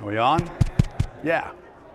Are we on? Yeah.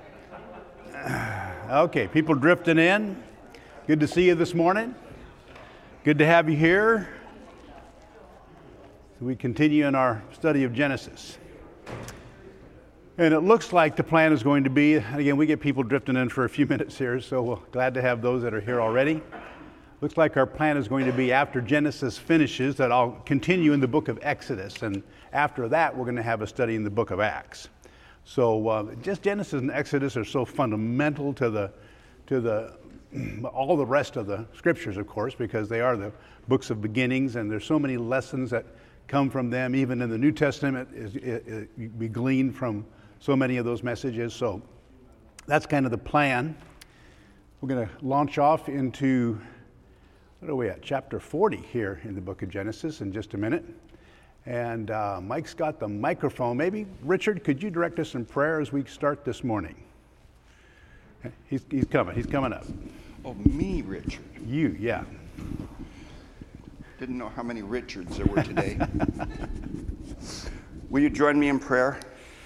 Okay, people drifting in. Good to see you this morning. Good to have you here. So we continue in our study of Genesis. And it looks like the plan is going to be, again, we get people drifting in for a few minutes here, so we're glad to have those that are here already. Looks like our plan is going to be after Genesis finishes that I'll continue in the book of Exodus, and after that we're going to have a study in the book of Acts. So just Genesis and Exodus are so fundamental to all the rest of the scriptures, of course, because they are the books of beginnings, and there's so many lessons that come from them. Even in the New Testament, we glean from so many of those messages. So that's kind of the plan. We're going to launch off into, what are we at? Chapter 40 here in the book of Genesis in just a minute. And Mike's got the microphone. Maybe, Richard, could you direct us in prayer as we start this morning? He's coming up. Oh, me, Richard. You, yeah. Didn't know how many Richards there were today. Will you join me in prayer?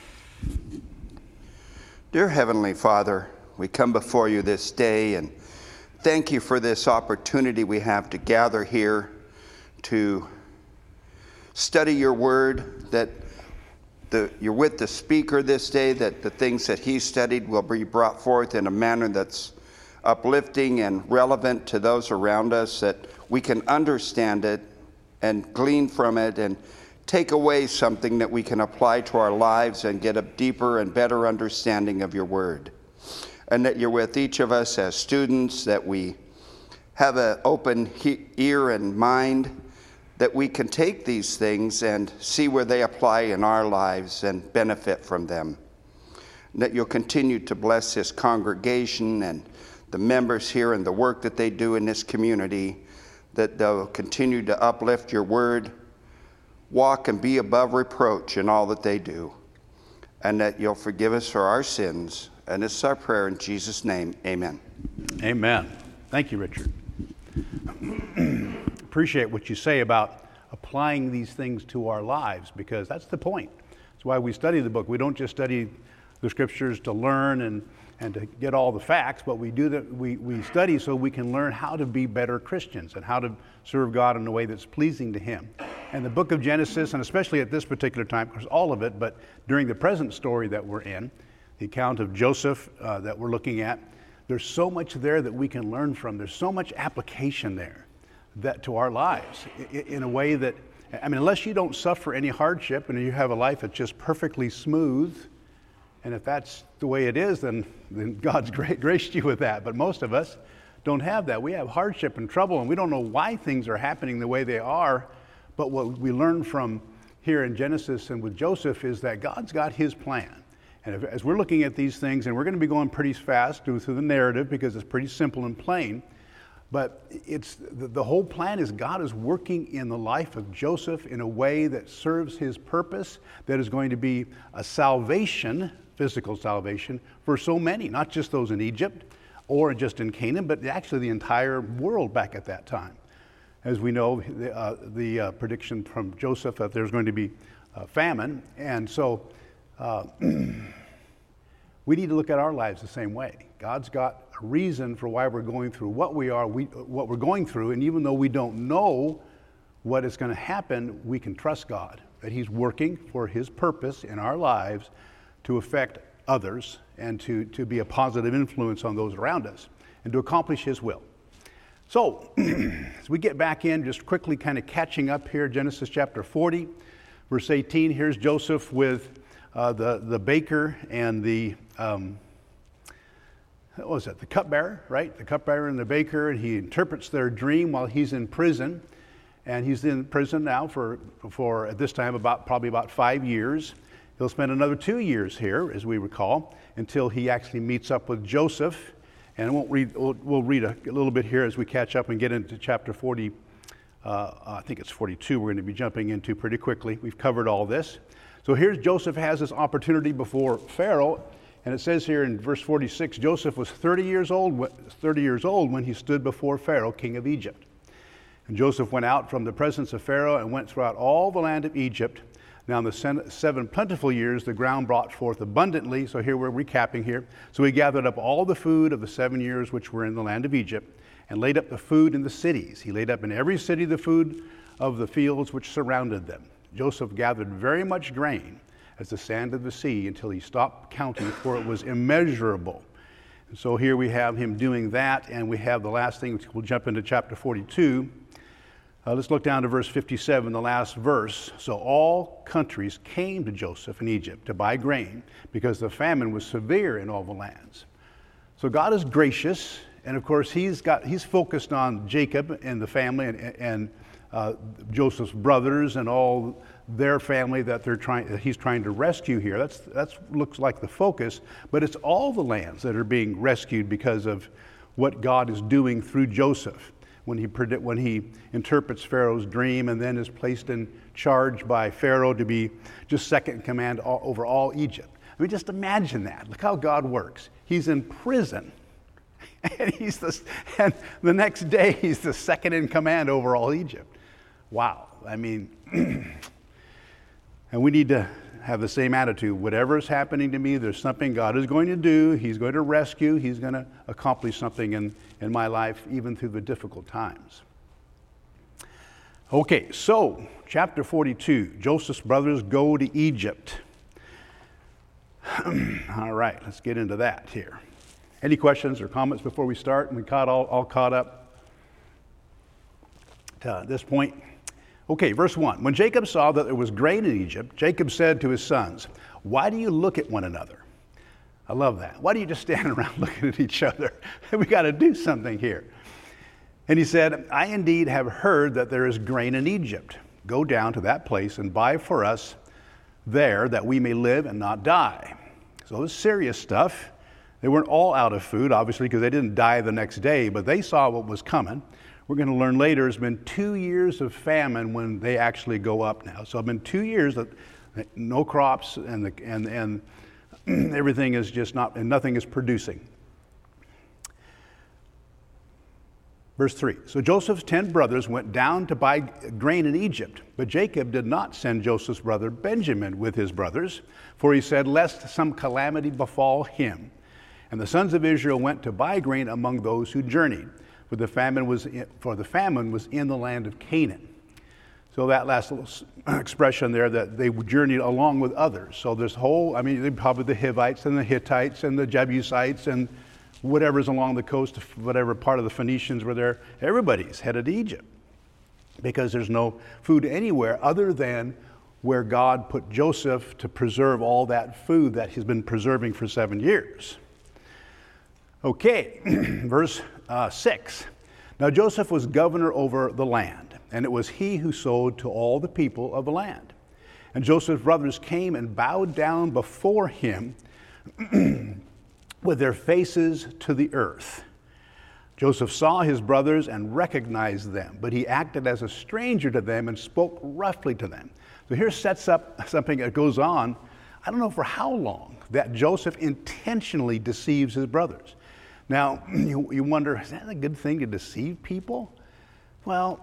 Dear Heavenly Father, we come before you this day and thank you for this opportunity we have to gather here to study your word, that you're with the speaker this day, that the things that he studied will be brought forth in a manner that's uplifting and relevant to those around us, that we can understand it and glean from it and take away something that we can apply to our lives and get a deeper and better understanding of your word. And that you're with each of us as students, that we have an open ear and mind, that we can take these things and see where they apply in our lives and benefit from them. And that you'll continue to bless this congregation and the members here and the work that they do in this community, that they'll continue to uplift your word, walk and be above reproach in all that they do, and that you'll forgive us for our sins. And this is our prayer in Jesus' name, amen. Amen. Thank you, Richard. Appreciate what you say about applying these things to our lives, because that's the point. That's why we study the book. We don't just study the scriptures to learn and to get all the facts, but we do that. We study so we can learn how to be better Christians and how to serve God in a way that's pleasing to Him. And the book of Genesis, and especially at this particular time, of course, all of it, but during the present story that we're in, the account of Joseph that we're looking at, there's so much there that we can learn from. There's so much application there that to our lives in a way that, I mean, unless you don't suffer any hardship and you have a life that's just perfectly smooth, and if that's the way it is, then God's graced you with that. But most of us don't have that. We have hardship and trouble, and we don't know why things are happening the way they are. But what we learn from here in Genesis and with Joseph is that God's got His plan. And as we're looking at these things, and we're going to be going pretty fast through the narrative because it's pretty simple and plain, but it's the whole plan is God is working in the life of Joseph in a way that serves His purpose, that is going to be a salvation, physical salvation, for so many, not just those in Egypt or just in Canaan, but actually the entire world back at that time. As we know, the prediction from Joseph that there's going to be famine, and so we need to look at our lives the same way. God's got a reason for why we're going through what we're going through, and even though we don't know what is going to happen, we can trust God, that He's working for His purpose in our lives to affect others and to be a positive influence on those around us and to accomplish His will. So, as we get back in, just quickly kind of catching up here, Genesis chapter 40, verse 18, here's Joseph with the baker and the the cupbearer, right? The cupbearer and the baker, and he interprets their dream while he's in prison. And he's in prison now for at this time probably about 5 years. He'll spend another 2 years here, as we recall, until he actually meets up with Joseph. And we'll read a little bit here as we catch up and get into chapter 40. I think it's 42 we're going to be jumping into pretty quickly. We've covered all this. So here's Joseph has this opportunity before Pharaoh. And it says here in verse 46, Joseph was 30 years old when he stood before Pharaoh, king of Egypt. And Joseph went out from the presence of Pharaoh and went throughout all the land of Egypt, Now in the 7 plentiful years, the ground brought forth abundantly. So here we're recapping here. So he gathered up all the food of the 7 years which were in the land of Egypt, and laid up the food in the cities. He laid up in every city the food of the fields which surrounded them. Joseph gathered very much grain, as the sand of the sea, until he stopped counting, for it was immeasurable. And so here we have him doing that, and we have the last thing, which we'll jump into chapter 42. Let's look down to verse 57, the last verse. So all countries came to Joseph in Egypt to buy grain, because the famine was severe in all the lands. So God is gracious, and of course he's focused on Jacob and the family, and Joseph's brothers and all their family that he's trying to rescue here. That's looks like the focus, but it's all the lands that are being rescued because of what God is doing through Joseph when he interprets Pharaoh's dream and then is placed in charge by Pharaoh to be just second in command over all Egypt. I mean, just imagine that. Look how God works. He's in prison. And and the next day he's the second in command over all Egypt. Wow. I mean, and we need to have the same attitude. Whatever is happening to me, there's something God is going to do. He's going to rescue. He's going to accomplish something in my life, even through the difficult times. Okay, so chapter 42, Joseph's brothers go to Egypt. All right, let's get into that here. Any questions or comments before we start? We all caught up to this point. Okay, verse 1. When Jacob saw that there was grain in Egypt, Jacob said to his sons, "Why do you look at one another?" I love that. Why do you just stand around looking at each other? We got to do something here. And he said, "I indeed have heard that there is grain in Egypt. Go down to that place and buy for us there, that we may live and not die." So this is serious stuff. They weren't all out of food, obviously, because they didn't die the next day, but they saw what was coming. We're going to learn later it's been 2 years of famine when they actually go up now. So it's been 2 years that no crops and everything is just not, and nothing is producing. Verse 3. So Joseph's 10 brothers went down to buy grain in Egypt, but Jacob did not send Joseph's brother Benjamin with his brothers, for he said, lest some calamity befall him. And the sons of Israel went to buy grain among those who journeyed, for the famine was in the land of Canaan. So that last little expression there, that they journeyed along with others. So this whole, probably the Hivites and the Hittites and the Jebusites and whatever's along the coast, whatever part of the Phoenicians were there, everybody's headed to Egypt because there's no food anywhere other than where God put Joseph to preserve all that food that he's been preserving for 7 years. Okay, verse 6. Now Joseph was governor over the land, and it was he who sold to all the people of the land. And Joseph's brothers came and bowed down before him with their faces to the earth. Joseph saw his brothers and recognized them, but he acted as a stranger to them and spoke roughly to them. So here sets up something that goes on, I don't know for how long, that Joseph intentionally deceives his brothers. Now, you wonder, is that a good thing to deceive people? Well,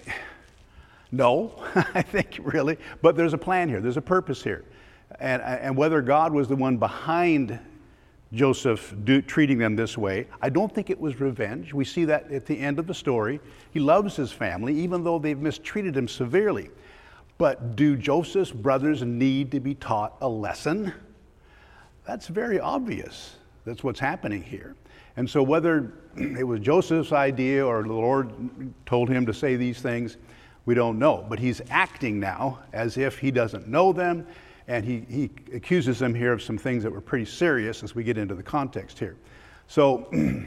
no, I think really, but there's a plan here, there's a purpose here. And whether God was the one behind Joseph treating them this way, I don't think it was revenge. We see that at the end of the story. He loves his family, even though they've mistreated him severely. But do Joseph's brothers need to be taught a lesson? That's very obvious. That's what's happening here. And so whether it was Joseph's idea or the Lord told him to say these things, we don't know. But he's acting now as if he doesn't know them, and he accuses them here of some things that were pretty serious as we get into the context here. So,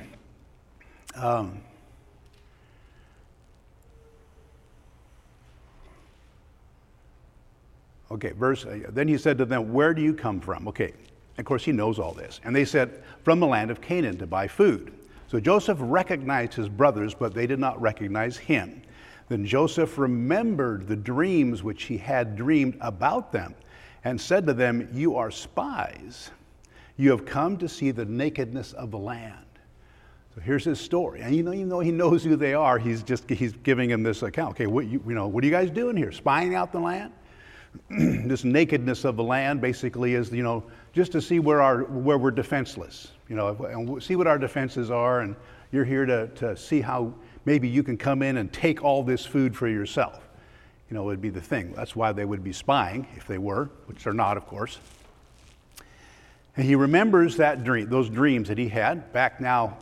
okay, then he said to them, "Where do you come from?" Okay. Of course, he knows all this. And they said, "From the land of Canaan to buy food." So Joseph recognized his brothers, but they did not recognize him. Then Joseph remembered the dreams which he had dreamed about them and said to them, "You are spies. You have come to see the nakedness of the land." So here's his story. And even though he knows who they are, he's giving him this account. Okay, what are you guys doing here? Spying out the land? this nakedness of the land basically is, just to see where we're defenseless, and see what our defenses are, and you're here to see how maybe you can come in and take all this food for yourself. Would be the thing. That's why they would be spying, if they were, which they're not, of course. And he remembers those dreams that he had back now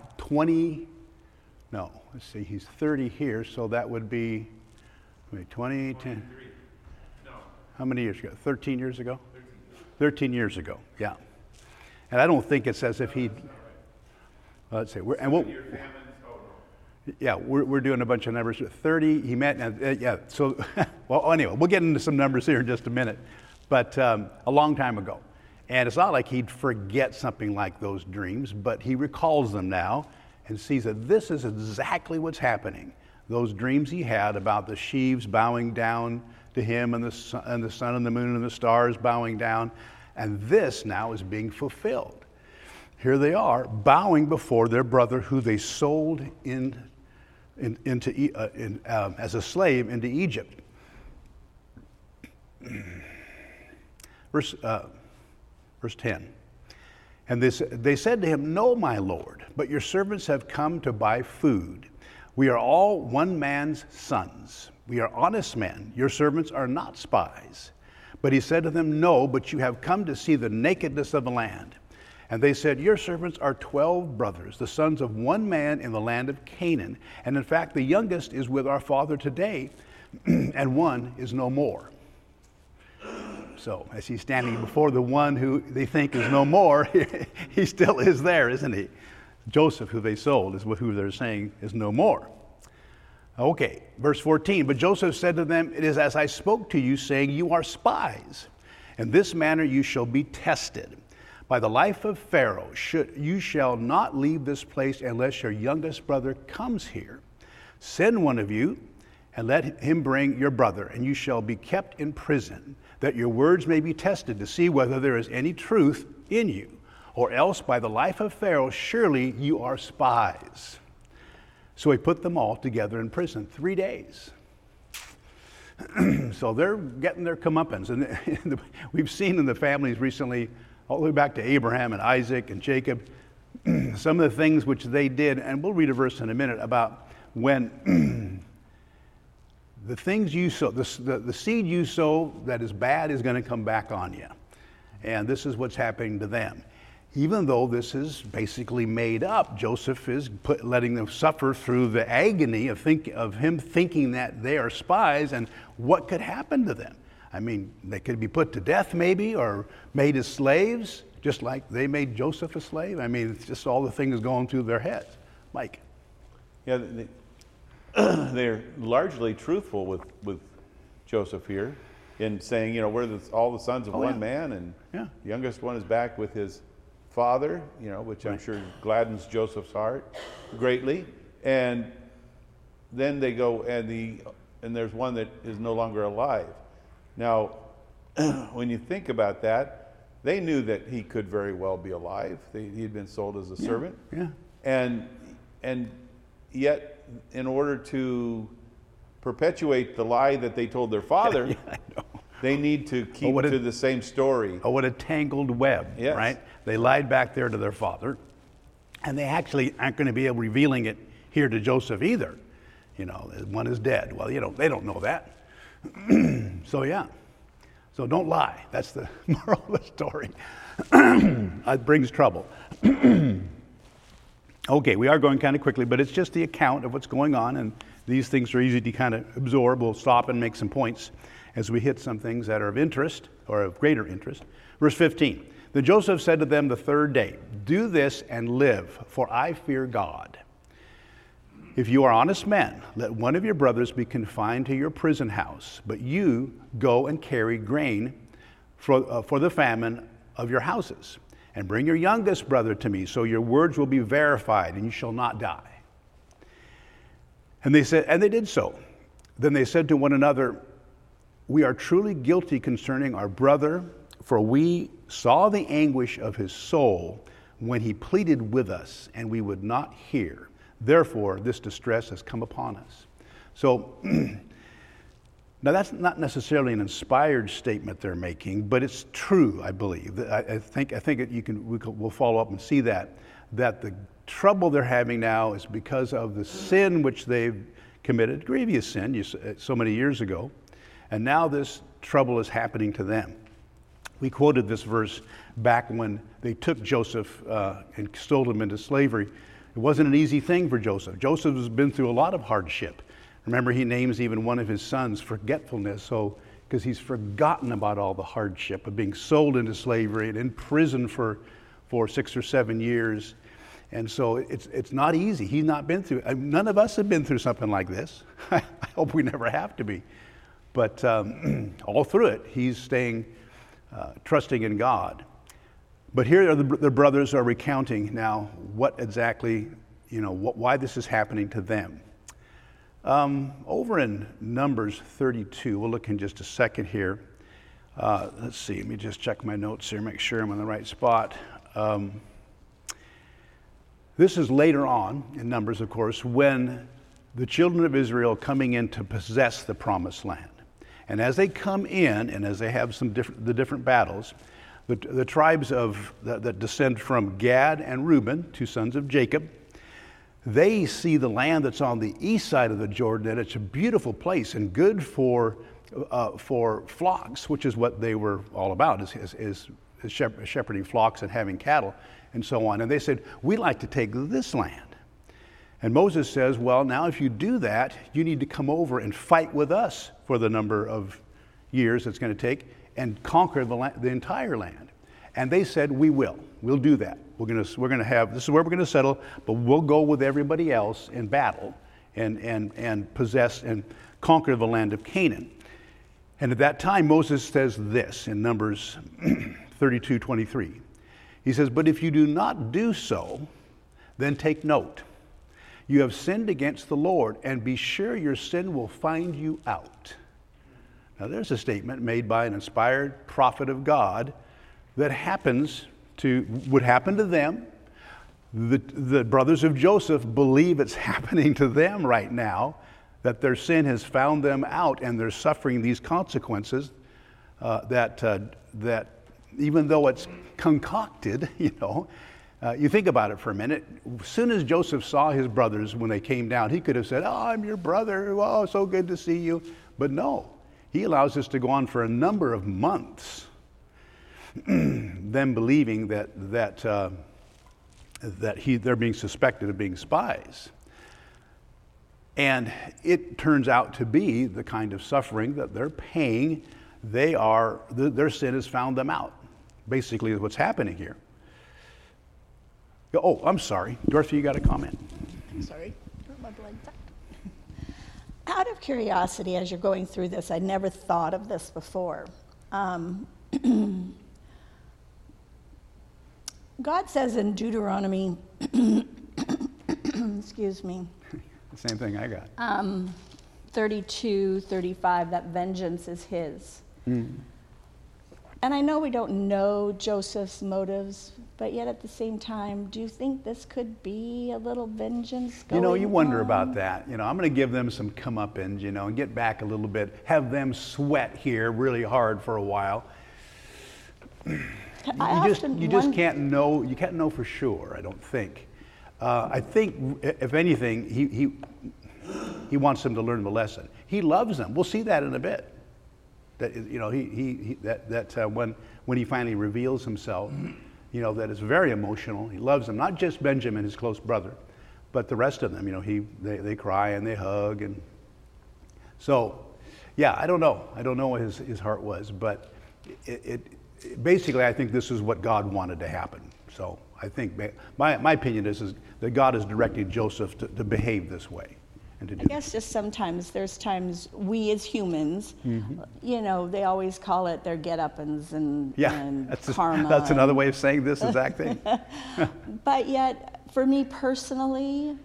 he's 30 here, so that would be 20, 10. No. How many years ago? 13 years ago? 13 years ago, yeah. And I don't think it's as if he. Let's see. Yeah, we're doing a bunch of numbers. 30, he met, yeah. So, well, anyway, we'll get into some numbers here in just a minute. But a long time ago. And it's not like he'd forget something like those dreams, but he recalls them now and sees that this is exactly what's happening. Those dreams he had about the sheaves bowing down to him and the sun and the moon and the stars bowing down. And this now is being fulfilled. Here they are bowing before their brother who they sold as a slave into Egypt. Verse 10. And they said to him, "No, my lord, but your servants have come to buy food. We are all one man's sons. We are honest men. Your servants are not spies." But he said to them, "No, but you have come to see the nakedness of the land." And they said, "Your servants are 12 brothers, the sons of one man in the land of Canaan. And in fact, the youngest is with our father today, and one is no more." So as he's standing before the one who they think is no more, he still is there, isn't he? Joseph, who they sold, is who they're saying is no more. Okay, verse 14. But Joseph said to them, "It is as I spoke to you, saying, you are spies. In this manner you shall be tested. By the life of Pharaoh, you shall not leave this place unless your youngest brother comes here. Send one of you, and let him bring your brother, and you shall be kept in prison, that your words may be tested to see whether there is any truth in you. Or else by the life of Pharaoh, surely you are spies." So he put them all together in prison 3 days. So they're getting their comeuppance. And we've seen in the families recently, all the way back to Abraham and Isaac and Jacob, some of the things which they did, and we'll read a verse in a minute about when the things you sow, the seed you sow that is bad is going to come back on you. And this is what's happening to them. Even though this is basically made up, Joseph is letting them suffer through the agony of him thinking that they are spies and what could happen to them. I mean, they could be put to death maybe, or made as slaves, just like they made Joseph a slave. I mean, it's just all the things going through their heads. Mike. Yeah, they're largely truthful with Joseph here in saying, we're all the sons of one man, and the youngest one is back with his father, which I'm sure gladdens Joseph's heart greatly. And then they go, and there's one that is no longer alive. Now, when you think about that, they knew that he could very well be alive. He had been sold as a servant. Yeah. And yet, in order to perpetuate the lie that they told their father, they need to keep to the same story. Oh, what a tangled web, right? They lied back there to their father, and they actually aren't going to be able revealing it here to Joseph either. One is dead. Well, they don't know that. So don't lie. That's the moral of the story. It brings trouble. Okay, we are going kind of quickly, but it's just the account of what's going on, and these things are easy to kind of absorb. We'll stop and make some points as we hit some things that are of interest, or of greater interest. Verse 15. Then Joseph said to them the third day, "Do this and live, for I fear God. If you are honest men, let one of your brothers be confined to your prison house, but you go and carry grain for the famine of your houses. And bring your youngest brother to me, so your words will be verified, and you shall not die." And they said, and they did so. Then they said to one another, "We are truly guilty concerning our brother, for we saw the anguish of his soul when he pleaded with us, and we would not hear. Therefore, this distress has come upon us." So Now, that's not necessarily an inspired statement they're making, but it's true, I believe. I think we'll follow up and see that the trouble they're having now is because of the sin which they've committed, grievous sin, so many years ago, and now this trouble is happening to them. We quoted this verse back when they took Joseph and stole him into slavery. It wasn't an easy thing for Joseph. Joseph has been through a lot of hardship. Remember, he names even one of his sons Forgetfulness, because he's forgotten about all the hardship of being sold into slavery and in prison for 6 or 7 years. And so it's not easy. He's not been through it. None of us have been through something like this. I hope we never have to be. But all through it, he's staying trusting in God. But here the brothers are recounting now what exactly, why this is happening to them. Over in Numbers 32, we'll look in just a second here. Let's see, let me just check my notes here, make sure I'm on the right spot. This is later on in Numbers, of course, when the children of Israel coming in to possess the promised land. And as they come in, and as they have the different battles, the tribes that descend from Gad and Reuben, two sons of Jacob, they see the land that's on the east side of the Jordan, and it's a beautiful place and good for flocks, which is what they were all about, is shepherding flocks and having cattle and so on. And they said, we'd like to take this land. And Moses says, well, now if you do that, you need to come over and fight with us for the number of years it's going to take and conquer the entire land. And they said, we'll do that. We're going to have, this is where we're going to settle, but we'll go with everybody else in battle and possess and conquer the land of Canaan. And at that time, Moses says this in Numbers 32:23. He says, but if you do not do so, then take note. You have sinned against the Lord, and be sure your sin will find you out. Now, there's a statement made by an inspired prophet of God that would happen to them. The brothers of Joseph believe it's happening to them right now, that their sin has found them out and they're suffering these consequences that even though it's concocted, you think about it for a minute. As soon as Joseph saw his brothers when they came down, he could have said, oh, I'm your brother. Oh, so good to see you. But no, he allows this to go on for a number of months. Them believing that they're being suspected of being spies. And it turns out to be the kind of suffering that they're paying. Their sin has found them out. Basically, is what's happening here. Oh, I'm sorry. Dorothy, you got a comment? Sorry. My blood. Out of curiosity, as you're going through this, I never thought of this before. God says in Deuteronomy, excuse me. The same thing I got. 32:35, that vengeance is his. And I know we don't know Joseph's motives, but yet at the same time, do you think this could be a little vengeance going on? You wonder about that. I'm going to give them some comeuppance, and get back a little bit, have them sweat here really hard for a while. You just can't know. You can't know for sure, I don't think. I think, if anything, he wants them to learn the lesson. He loves them. We'll see that in a bit. That when he finally reveals himself, that is very emotional. He loves them, not just Benjamin, his close brother, but the rest of them. They cry and they hug, and so, yeah, I don't know. I don't know what his heart was, but basically, I think this is what God wanted to happen. So I think my opinion is that God is directing Joseph to behave this way. And to do I guess just sometimes there's times we as humans, they always call it their get-uppins and karma. That's another way of saying this exact thing. But yet, for me personally,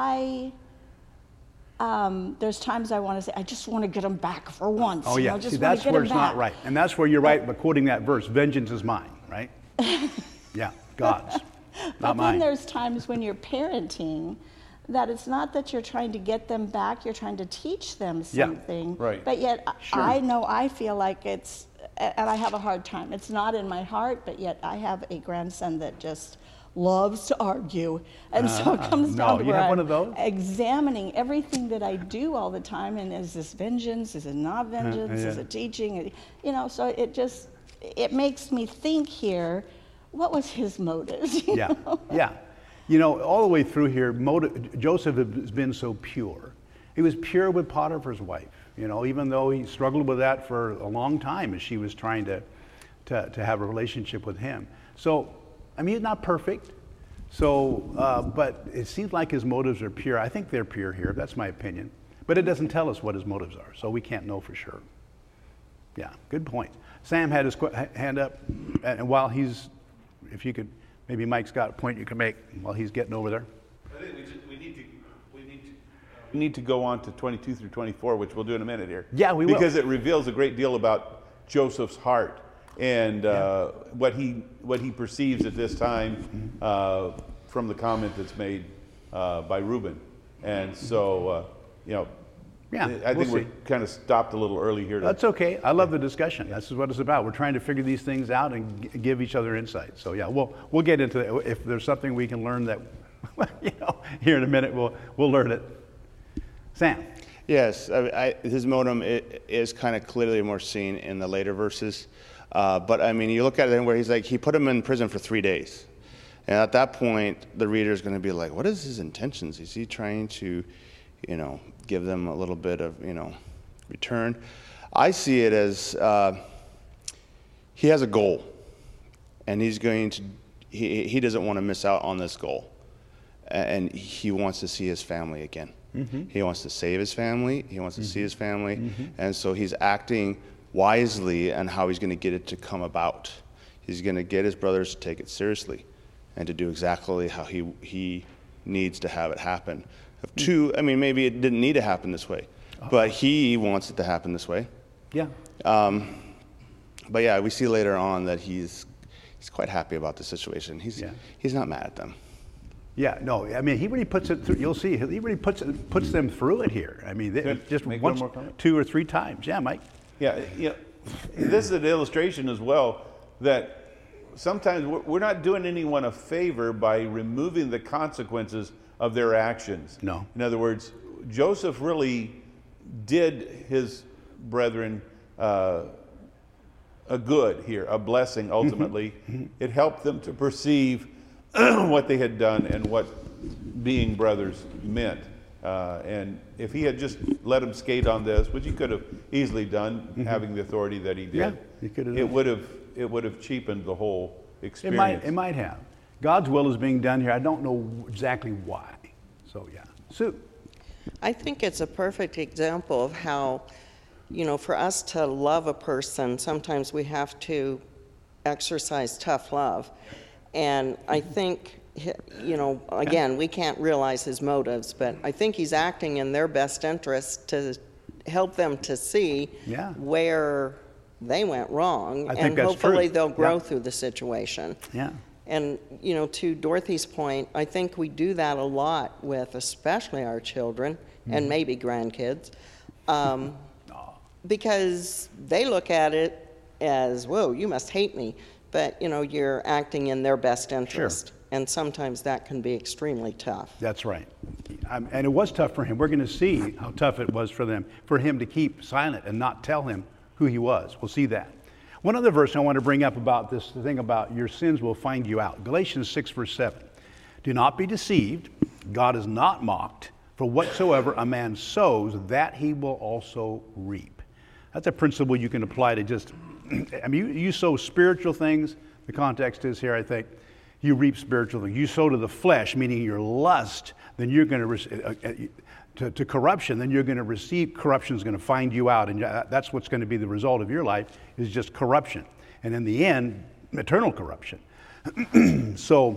there's times I want to say, I just want to get them back for once. Oh, yeah. See, that's where it's not right. And that's where you're right by quoting that verse, vengeance is mine, right? Yeah, God's, not mine. Then there's times when you're parenting that it's not that you're trying to get them back, you're trying to teach them Yeah, something. right. But yet Sure. I feel like it's, and I have a hard time. It's not in my heart, but yet I have a grandson that just loves to argue. And so it comes no, down to you where have I'm one of those? examining everything that I do all the time, and is this vengeance, is it not vengeance, is yeah. it teaching? You know, so it makes me think here, what was his motives? you Yeah, know? yeah. You know, all the way through here, Joseph has been so pure. He was pure with Potiphar's wife, you know, even though he struggled with that for a long time as she was trying to have a relationship with him. So, I mean, he's not perfect. So, but it seems like his motives are pure. I think they're pure here. That's my opinion. But it doesn't tell us what his motives are, so we can't know for sure. Yeah, good point. Sam had his hand up, and while he's, if you could, maybe Mike's got a point you can make while he's getting over there. I think we need to go on to 22 through 24, which we'll do in a minute here. Yeah, we will. Because it reveals a great deal about Joseph's heart and what he perceives at this time from the comment that's made by Reuben. And so, you know, Yeah, I think we'll we're see. kind of stopped a little early here. That's okay. I love the discussion. This is what it's about. We're trying to figure these things out and give each other insight. So yeah, we'll get into it. If there's something we can learn that, you know, here in a minute, we'll learn it. Sam. Yes, his motive is kind of clearly more seen in the later verses. But I mean, you look at it where he's like, he put him in prison for 3 days. And at that point, the reader is going to be like, what is his intentions? Is he trying to, you know, give them a little bit of, you know, return? I see it as he has a goal. And he's going to, he doesn't want to miss out on this goal. And he wants to see his family again. Mm-hmm. He wants to save his family. He wants to see his family. Mm-hmm. And so he's acting wisely on how he's going to get it to come about. He's going to get his brothers to take it seriously and to do exactly how he needs to have it happen. I mean, maybe it didn't need to happen this way, but he wants it to happen this way. Yeah. But yeah, we see later on that he's quite happy about the situation. He's not mad at them. Yeah, no, I mean, he really puts it through, you'll see, he really puts them through it here. I mean, just make once, one more comment? 2 or 3 times. Yeah, Mike? Yeah, you know, this is an illustration as well that sometimes we're not doing anyone a favor by removing the consequences of their actions. No. In other words, Joseph really did his brethren a good here, a blessing ultimately. It helped them to perceive what they had done and what being brothers meant. And if he had just let him skate on this, which he could have easily done, having the authority that he did, Yeah, he could have. it would have cheapened the whole experience. It might have. God's will is being done here. I don't know exactly why. So yeah. Sue. I think it's a perfect example of how, you know, for us to love a person, sometimes we have to exercise tough love. And I think, you know, again, we can't realize his motives, but I think he's acting in their best interest to help them to see where they went wrong. I think and that's hopefully true. they'll grow through the situation. Yeah. And, you know, to Dorothy's point, I think we do that a lot with especially our children and maybe grandkids, because they look at it as, whoa, you must hate me. But, you know, you're acting in their best interest. Sure. And sometimes that can be extremely tough. That's right. And it was tough for him. We're going to see how tough it was for him to keep silent and not tell him who he was. We'll see that. One other verse I want to bring up about this, the thing about your sins will find you out. Galatians 6, verse 7. Do not be deceived. God is not mocked. For whatsoever a man sows, that he will also reap. That's a principle you can apply to just, I mean, you sow spiritual things. The context is here, I think. You reap spiritual things. You sow to the flesh, meaning your lust, then you're going to corruption, then you're going to receive, corruption is going to find you out. And that's what's going to be the result of your life, is just corruption. And in the end, eternal corruption. So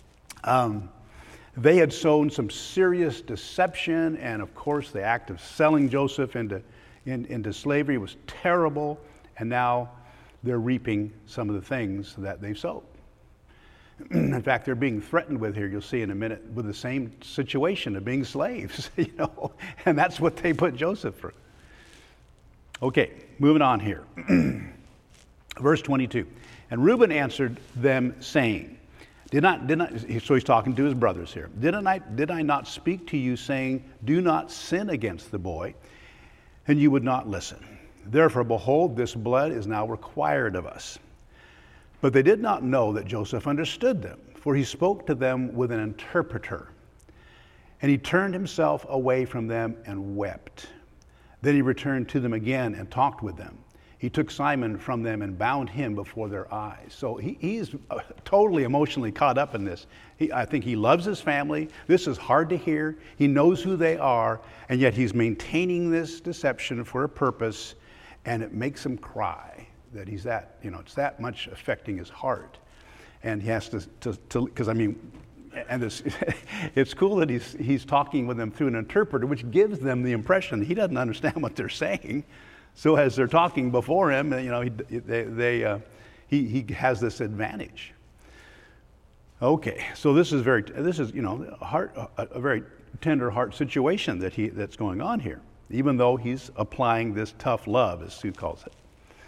they had sown some serious deception, and of course the act of selling Joseph into slavery was terrible, and now they're reaping some of the things that they've sowed. In fact, they're being threatened with here, you'll see in a minute, with the same situation of being slaves, and that's what they put Joseph through. Okay, moving on here. Verse 22. And Reuben answered them, saying, so he's talking to his brothers here. Did I not speak to you, saying, do not sin against the boy? And you would not listen. Therefore, behold, this blood is now required of us. But they did not know that Joseph understood them, for he spoke to them with an interpreter. And he turned himself away from them and wept. Then he returned to them again and talked with them. He took Simon from them and bound him before their eyes. So he's totally emotionally caught up in this. I think he loves his family. This is hard to hear. He knows who they are, and yet he's maintaining this deception for a purpose, and it makes him cry that he's that, it's that much affecting his heart. And he has to because and this, it's cool that he's talking with them through an interpreter, which gives them the impression that he doesn't understand what they're saying. So as they're talking before him, he has this advantage. Okay, so this is a very tender heart situation that's going on here, even though he's applying this tough love, as Sue calls it.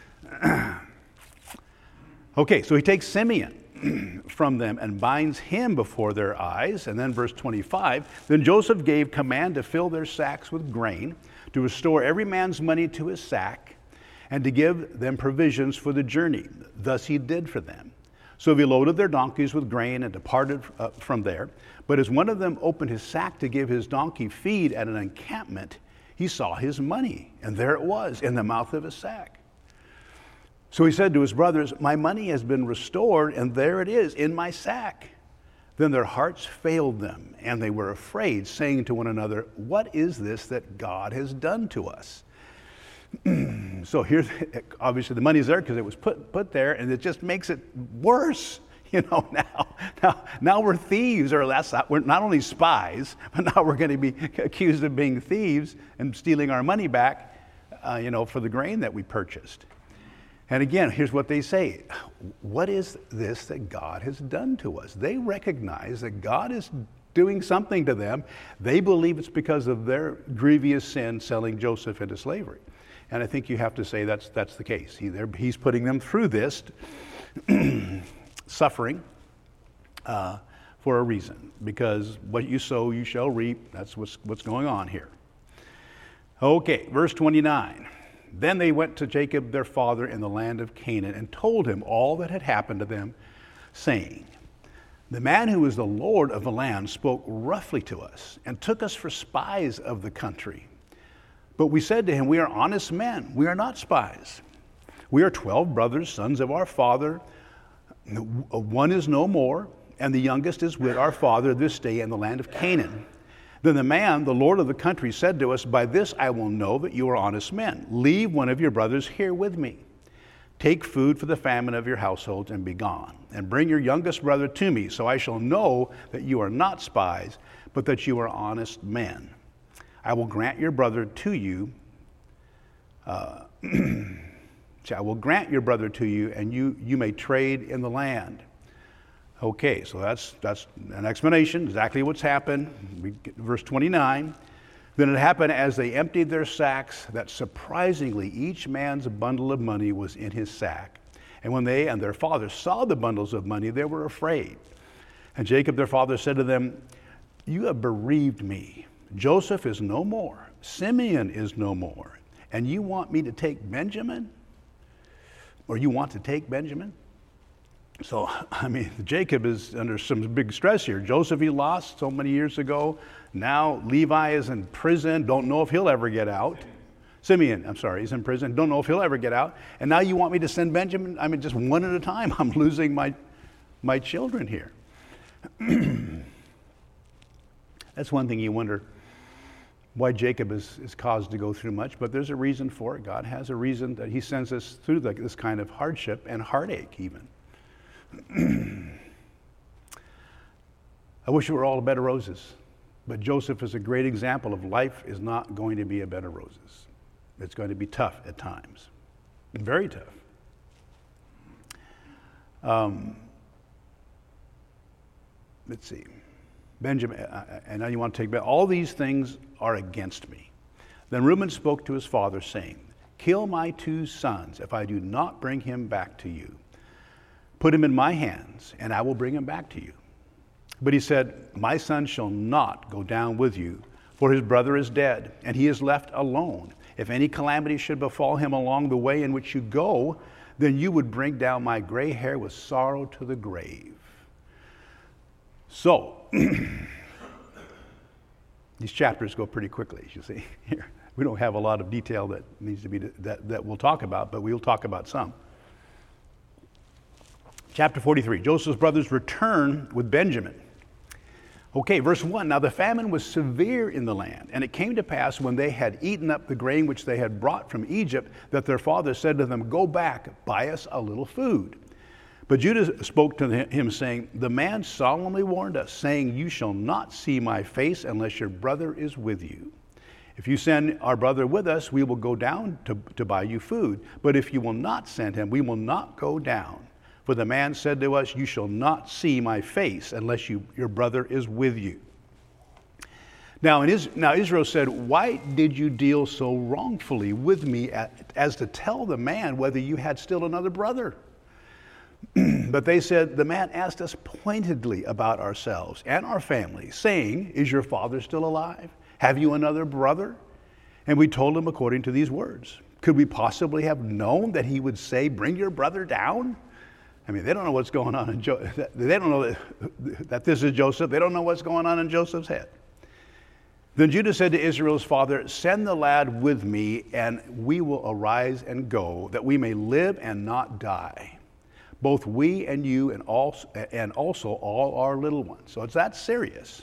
Okay, so he takes Simeon from them and binds him before their eyes. And then verse 25, then Joseph gave command to fill their sacks with grain, to restore every man's money to his sack, and to give them provisions for the journey. Thus he did for them. So he loaded their donkeys with grain and departed from there. But as one of them opened his sack to give his donkey feed at an encampment, he saw his money, and there it was in the mouth of his sack. So he said to his brothers, my money has been restored, and there it is in my sack. Then their hearts failed them, and they were afraid, saying to one another, what is this that God has done to us? So here's, obviously the money's there because it was put there, and it just makes it worse. Now we're thieves, or we're not only spies, but now we're going to be accused of being thieves and stealing our money back, for the grain that we purchased. And again, here's what they say. What is this that God has done to us? They recognize that God is doing something to them. They believe it's because of their grievous sin selling Joseph into slavery. And I think you have to say that's the case. He's putting them through this suffering for a reason. Because what you sow, you shall reap. That's what's going on here. Okay, verse 29. Then they went to Jacob their father in the land of Canaan and told him all that had happened to them, saying, the man who is the Lord of the land spoke roughly to us and took us for spies of the country. But we said to him, we are honest men. We are not spies. We are 12 brothers, sons of our father. One is no more, and the youngest is with our father this day in the land of Canaan. Then the man, the Lord of the country, said to us, by this I will know that you are honest men. Leave one of your brothers here with me. Take food for the famine of your households and be gone. And bring your youngest brother to me, so I shall know that you are not spies, but that you are honest men. I will grant your brother to you. I will grant your brother to you, and you may trade in the land. Okay, so that's an explanation, exactly what's happened. We get to verse 29. Then it happened as they emptied their sacks that surprisingly each man's bundle of money was in his sack. And when they and their father saw the bundles of money, they were afraid. And Jacob their father said to them, you have bereaved me. Joseph is no more. Simeon is no more. And you want me to take Benjamin? Or you want to take Benjamin? So, Jacob is under some big stress here. Joseph he lost so many years ago. Now Levi is in prison. Don't know if he'll ever get out. Simeon, he's in prison. Don't know if he'll ever get out. And now you want me to send Benjamin? Just one at a time. I'm losing my children here. That's one thing you wonder why Jacob is caused to go through much, but there's a reason for it. God has a reason that he sends us through this kind of hardship and heartache even. I wish it were all a bed of roses, but Joseph is a great example of life is not going to be a bed of roses. It's going to be tough at times, very tough. let's see, Benjamin, and now you want to take back, all these things are against me. Then Reuben spoke to his father, saying, kill my 2 sons if I do not bring him back to you. Put him in my hands, and I will bring him back to you. But he said, my son shall not go down with you, for his brother is dead, and he is left alone. If any calamity should befall him along the way in which you go, then you would bring down my gray hair with sorrow to the grave. So, these chapters go pretty quickly, as you see here. We don't have a lot of detail that needs to be that we'll talk about, but we'll talk about some. Chapter 43, Joseph's brothers return with Benjamin. Okay, verse 1, now the famine was severe in the land, and it came to pass when they had eaten up the grain which they had brought from Egypt, that their father said to them, go back, buy us a little food. But Judah spoke to him, saying, the man solemnly warned us, saying, you shall not see my face unless your brother is with you. If you send our brother with us, we will go down to buy you food. But if you will not send him, we will not go down. For the man said to us, you shall not see my face unless your brother is with you. Now Israel said, why did you deal so wrongfully with me as to tell the man whether you had still another brother? But they said, the man asked us pointedly about ourselves and our family, saying, is your father still alive? Have you another brother? And we told him according to these words. Could we possibly have known that he would say, bring your brother down? I mean, they don't know what's going on in they don't know that this is Joseph. They don't know what's going on in Joseph's head. Then Judah said to Israel's father, send the lad with me, and we will arise and go, that we may live and not die, both we and you, and also all our little ones. So it's that serious.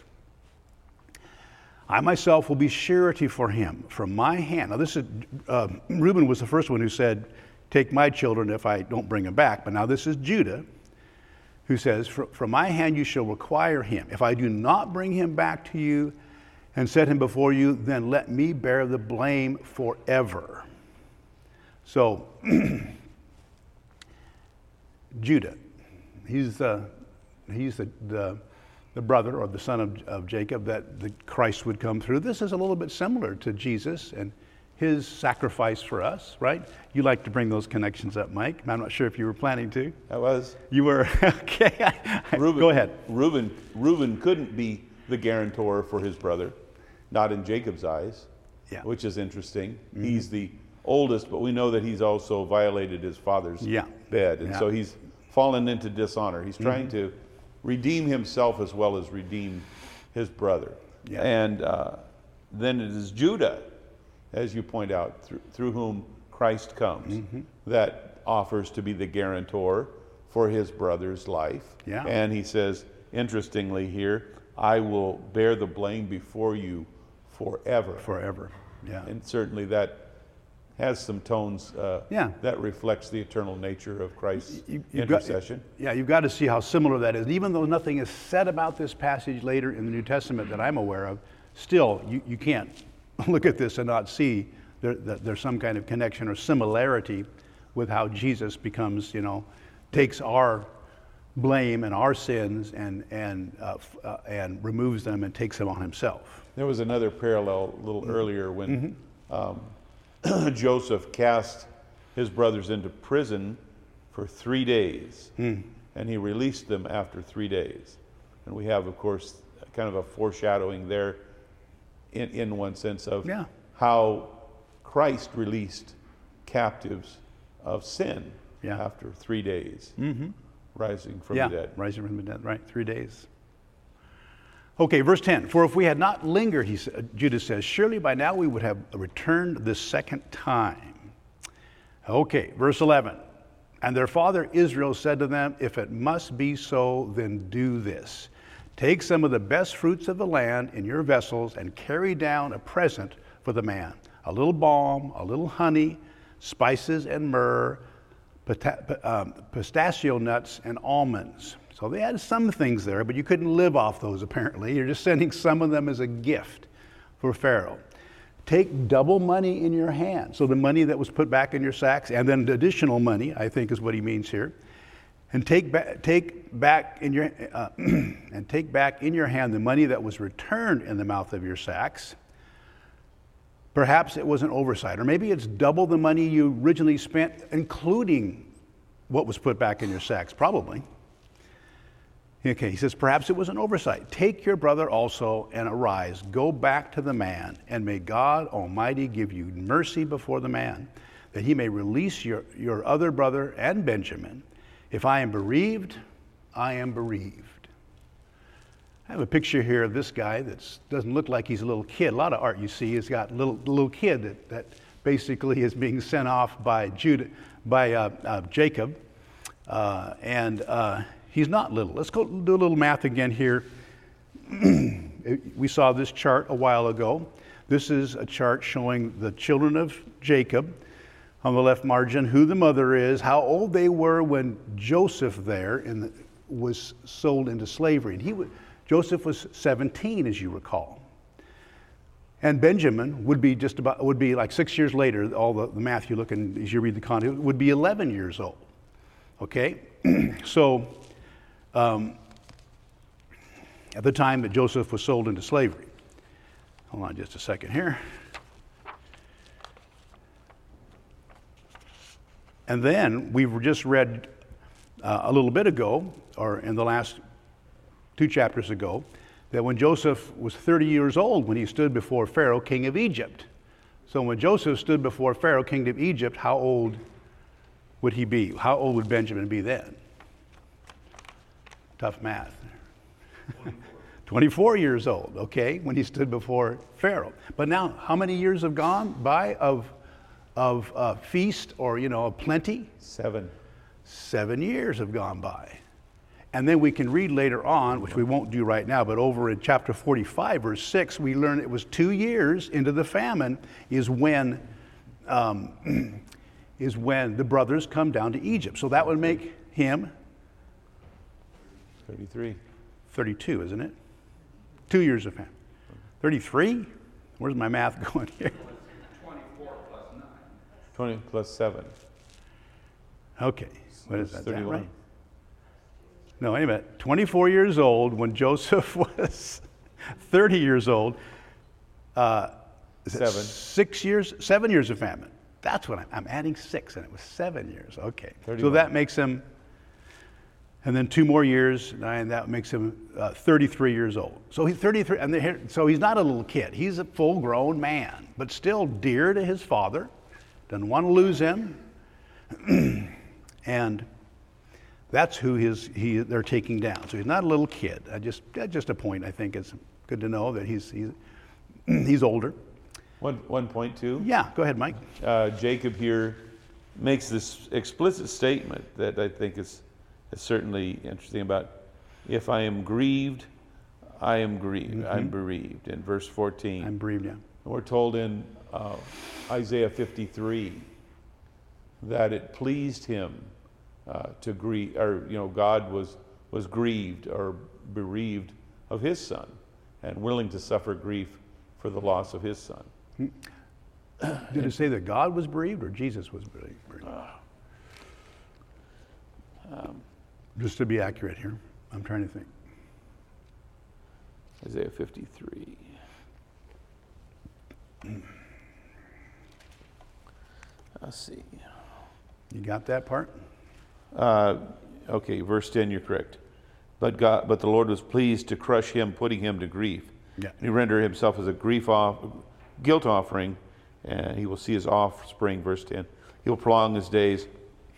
I myself will be surety for him from my hand. Now this is, Reuben was the first one who said, take my children if I don't bring them back. But now this is Judah who says, from my hand you shall require him. If I do not bring him back to you and set him before you, then let me bear the blame forever. So, Judah, he's the brother or the son of Jacob that the Christ would come through. This is a little bit similar to Jesus and his sacrifice for us, right? You like to bring those connections up, Mike. I'm not sure if you were planning to. I was. You were? Okay. Go ahead. Reuben couldn't be the guarantor for his brother, not in Jacob's eyes, which is interesting. Mm-hmm. He's the oldest, but we know that he's also violated his father's bed. And so he's fallen into dishonor. He's trying to redeem himself as well as redeem his brother. Yeah. And then it is Judah, as you point out, through whom Christ comes, that offers to be the guarantor for his brother's life. Yeah. And he says, interestingly here, I will bear the blame before you forever. Forever, yeah. And certainly that has some tones that reflects the eternal nature of Christ's intercession. You've got to see how similar that is. And even though nothing is said about this passage later in the New Testament that I'm aware of, still, you can't look at this and not see there's some kind of connection or similarity with how Jesus becomes, takes our blame and our sins and removes them and takes them on himself. There was another parallel a little earlier when Joseph cast his brothers into prison for 3 days, and he released them after 3 days. And we have, of course, kind of a foreshadowing there in one sense of how Christ released captives of sin after 3 days, rising from the dead. Rising from the dead, right, 3 days. Okay, verse 10, for if we had not lingered, Judah says, surely by now we would have returned the second time. Okay, verse 11, and their father Israel said to them, if it must be so, then do this. Take some of the best fruits of the land in your vessels and carry down a present for the man, a little balm, a little honey, spices and myrrh, pistachio nuts and almonds. So they had some things there, but you couldn't live off those apparently. You're just sending some of them as a gift for Pharaoh. Take double money in your hand. So the money that was put back in your sacks, and then additional money, I think is what he means here. and take back in your and take back in your hand the money that was returned in the mouth of your sacks. Perhaps it was an oversight, or maybe it's double the money you originally spent, including what was put back in your sacks, probably. Okay, he says, perhaps it was an oversight. Take your brother also and arise, go back to the man, and may God Almighty give you mercy before the man, that he may release your other brother and Benjamin. If I am bereaved, I am bereaved. I have a picture here of this guy that doesn't look like he's a little kid. A lot of art you see has got a little kid that basically is being sent off by Jacob. He's not little. Let's go do a little math again here. We saw this chart a while ago. This is a chart showing the children of Jacob. On the left margin, who the mother is, how old they were when Joseph was sold into slavery. And Joseph was 17, as you recall. And Benjamin would be like 6 years later, all the math you look and as you read the content, would be 11 years old. Okay? So, at the time that Joseph was sold into slavery. Hold on just a second here. And then we've just read a little bit ago, or in the last 2 chapters ago, that when Joseph was 30 years old when he stood before Pharaoh, king of Egypt. So when Joseph stood before Pharaoh, king of Egypt, how old would he be? How old would Benjamin be then? Tough math. 24 years old, okay, when he stood before Pharaoh. But now, how many years have gone by of feast or, of plenty? 7. 7 years have gone by. And then we can read later on, which we won't do right now, but over in chapter 45, verse 6, we learn it was 2 years into the famine is when the brothers come down to Egypt. So that would make him 32, isn't it? 2 years of famine. 33? Where's my math going here? 20 plus 7. Okay. What is that? 31. Right? No, wait a minute. 24 years old when Joseph was 30 years old. 7. 7 years of famine. That's what I'm adding 6, and it was 7 years. Okay. 31. So that makes him, and then 2 more years, and that makes him 33 years old. So he's 33, so he's not a little kid. He's a full-grown man, but still dear to his father. Doesn't want to lose him. And that's who they're taking down. So he's not a little kid. That's just a point. I think it's good to know that he's older. One point too. Yeah, go ahead, Mike. Jacob here makes this explicit statement that I think is certainly interesting about, if I am grieved, I am grieved. Mm-hmm. I'm bereaved. In verse 14. I'm bereaved, yeah. We're told in Isaiah 53 that it pleased him to grieve, or God was grieved or bereaved of his son, and willing to suffer grief for the loss of his son. Did it say that God was bereaved or Jesus was bereaved? Just to be accurate here, I'm trying to think. Isaiah 53. Let's see. You got that part? Okay, verse 10, you're correct. But the Lord was pleased to crush him, putting him to grief. Yeah. And he rendered himself as a guilt offering, and he will see his offspring, verse 10. He will prolong his days.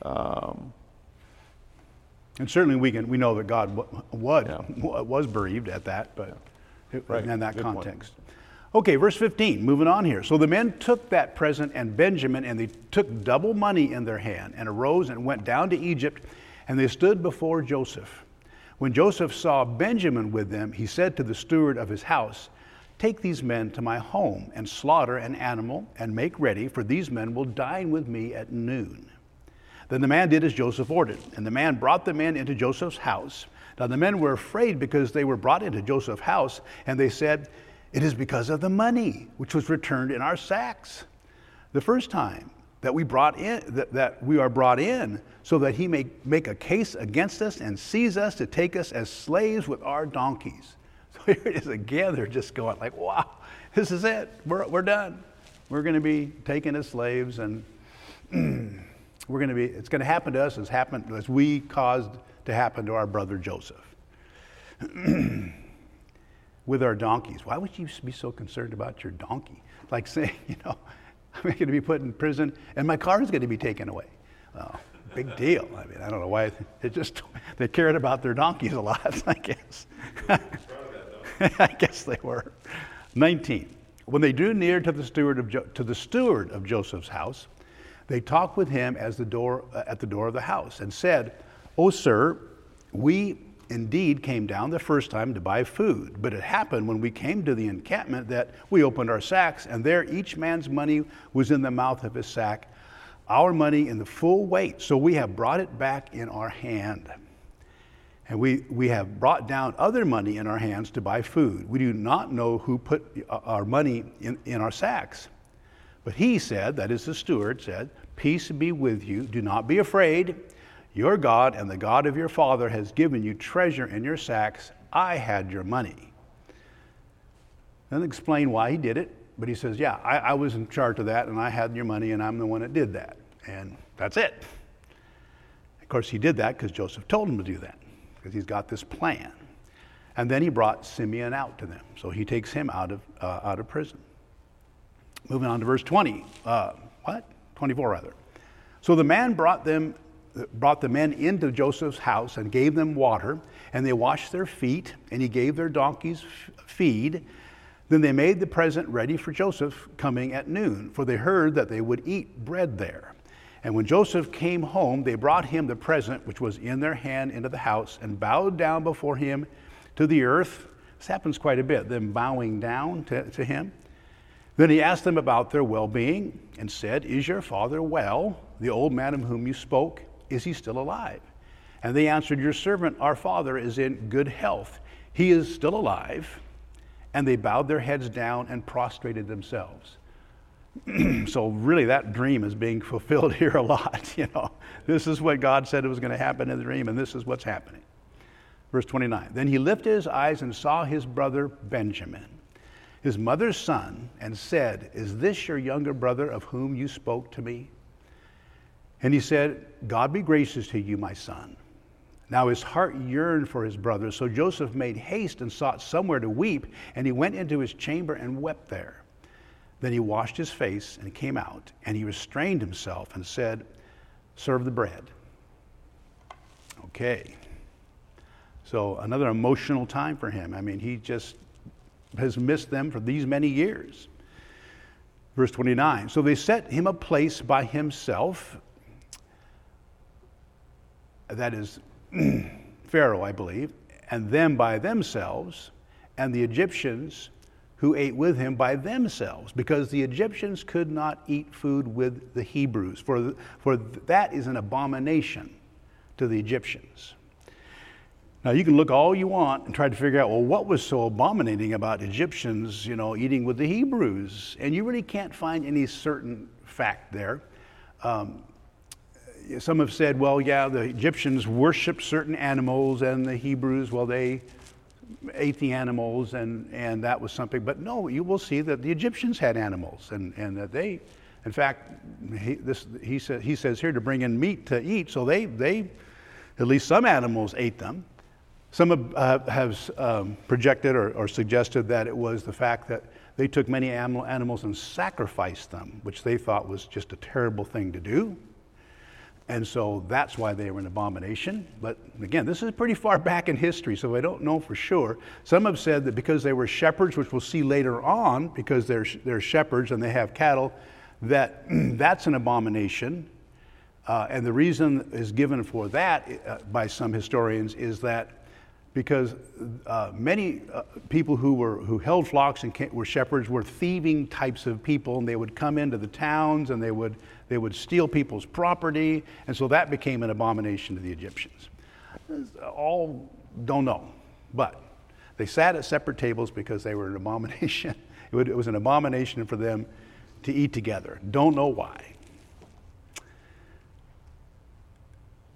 And certainly we know that God was bereaved at that, but right. In that Good context. Point. Okay, verse 15, moving on here. So the men took that present and Benjamin, and they took double money in their hand, and arose and went down to Egypt, and they stood before Joseph. When Joseph saw Benjamin with them, he said to the steward of his house, "Take these men to my home and slaughter an animal and make ready, for these men will dine with me at noon." Then the man did as Joseph ordered, and the man brought the men into Joseph's house. Now the men were afraid because they were brought into Joseph's house, and they said, "It is because of the money which was returned in our sacks." The first time that we are brought in, so that he may make a case against us and seize us to take us as slaves with our donkeys. So here it is again. They're just going like, wow, this is it. We're done. We're going to be taken as slaves, and it's going to happen to us as we caused to happen to our brother Joseph. With our donkeys. Why would you be so concerned about your donkey? Like saying, I'm going to be put in prison and my car is going to be taken away. Oh, big deal. I mean, I don't know why. They cared about their donkeys a lot, I guess. I guess they were. 19. When they drew near to the steward of Joseph's house, they talked with him at the door of the house and said, "O sir, we indeed came down the first time to buy food, but it happened when we came to the encampment that we opened our sacks, and there each man's money was in the mouth of his sack, our money in the full weight. So we have brought it back in our hand. And we have brought down other money in our hands to buy food. We do not know who put our money in our sacks." But he said, that is the steward said, "Peace be with you. Do not be afraid. Your God and the God of your father has given you treasure in your sacks. I had your money." Doesn't explain why he did it, but he says, yeah, I was in charge of that, and I had your money, and I'm the one that did that. And that's it. Of course, he did that because Joseph told him to do that, because he's got this plan. And then he brought Simeon out to them. So he takes him out of prison. Moving on to verse 20. 24 rather. So the man brought the men into Joseph's house and gave them water, and they washed their feet, and he gave their donkeys feed. Then they made the present ready for Joseph coming at noon, for they heard that they would eat bread there. And when Joseph came home, they brought him the present which was in their hand into the house, and bowed down before him to the earth. This happens quite a bit, them bowing down to him. Then he asked them about their well-being and said, "Is your father well? The old man of whom you spoke, is he still alive?" And they answered, "Your servant, our father, is in good health. He is still alive." And they bowed their heads down and prostrated themselves. So really that dream is being fulfilled here a lot. This is what God said it was going to happen in the dream, and this is what's happening. Verse 29. Then he lifted his eyes and saw his brother Benjamin, his mother's son, and said, "Is this your younger brother of whom you spoke to me?" And he said, "God be gracious to you, my son." Now his heart yearned for his brother, so Joseph made haste and sought somewhere to weep, and he went into his chamber and wept there. Then he washed his face and came out, and he restrained himself and said, "Serve the bread." Okay. So another emotional time for him. I mean, he just has missed them for these many years. Verse 29. So they set him a place by himself. That is Pharaoh, I believe, and them by themselves, and the Egyptians who ate with him by themselves, because the Egyptians could not eat food with the Hebrews, for that is an abomination to the Egyptians. Now you can look all you want and try to figure out, well, what was so abominating about Egyptians, eating with the Hebrews? And you really can't find any certain fact there. Some have said, well, yeah, the Egyptians worshiped certain animals, and the Hebrews, well, they ate the animals, and that was something. But no, you will see that the Egyptians had animals, and that they, in fact, he says here to bring in meat to eat, so they at least some animals ate them. Some have projected or suggested that it was the fact that they took many animals and sacrificed them, which they thought was just a terrible thing to do. And so that's why they were an abomination. But again, this is pretty far back in history, so I don't know for sure. Some have said that because they were shepherds, which we'll see later on, because they're shepherds and they have cattle, that's an abomination. And the reason is given for that by some historians is that because many people who held flocks and were shepherds were thieving types of people, and they would come into the towns and they would steal people's property, and so that became an abomination to the Egyptians. All don't know, but they sat at separate tables because they were an abomination. It was an abomination for them to eat together. Don't know why.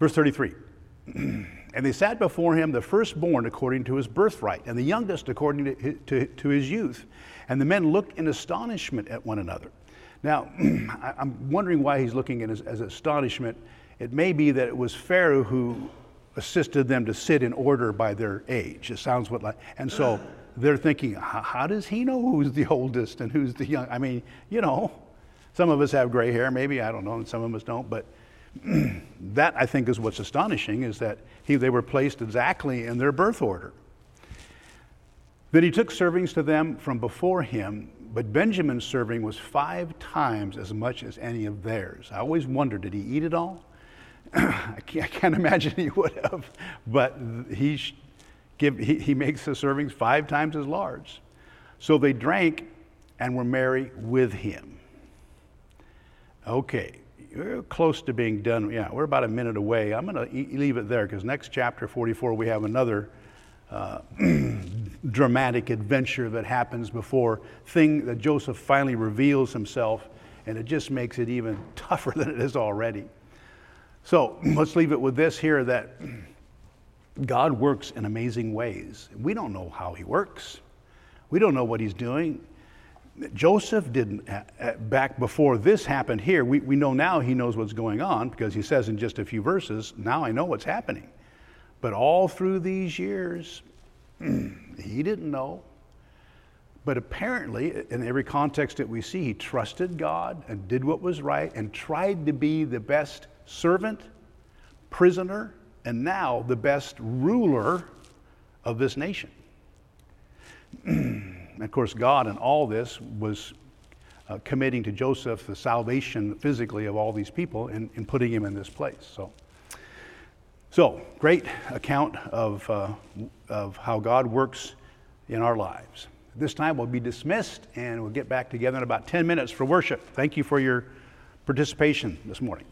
Verse 33. And they sat before him, the firstborn according to his birthright, and the youngest according to his youth. And the men looked in astonishment at one another. Now, I'm wondering why he's looking as astonishment. It may be that it was Pharaoh who assisted them to sit in order by their age. It sounds like, and so they're thinking, how does he know who's the oldest and who's the young? I mean, some of us have gray hair, maybe, I don't know, and some of us don't, but that I think is what's astonishing, is that they were placed exactly in their birth order. Then he took servings to them from before him, but Benjamin's serving was 5 times as much as any of theirs. I always wondered, did he eat it all? I can't imagine he would have, but he makes the servings 5 times as large. So they drank and were merry with him. Okay, we're close to being done. Yeah, we're about a minute away. I'm going to leave it there because next chapter 44 we have another dramatic adventure that happens that Joseph finally reveals himself, and it just makes it even tougher than it is already. So let's leave it with this here, that God works in amazing ways. We don't know how he works. We don't know what he's doing. Joseph didn't, back before this happened here, we know now he knows what's going on because he says in just a few verses, now I know what's happening. But all through these years, he didn't know. But apparently, in every context that we see, he trusted God and did what was right and tried to be the best servant, prisoner, and now the best ruler of this nation. And of course, God in all this was committing to Joseph the salvation physically of all these people and putting him in this place. So great account of how God works in our lives. This time we'll be dismissed and we'll get back together in about 10 minutes for worship. Thank you for your participation this morning.